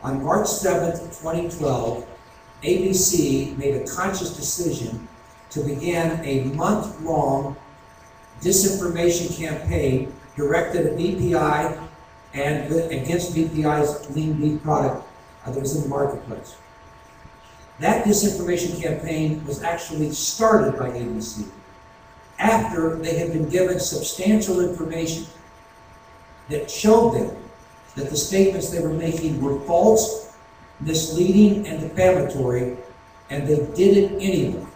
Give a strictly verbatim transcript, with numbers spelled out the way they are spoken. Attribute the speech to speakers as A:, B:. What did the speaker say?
A: On March seventh, twenty twelve, A B C made a conscious decision to begin a month-long disinformation campaign directed at B P I and against B P I's lean beef product that was in the marketplace. That disinformation campaign was actually started by A B C after they had been given substantial information that showed them that the statements they were making were false, misleading, and defamatory, and they did it anyway.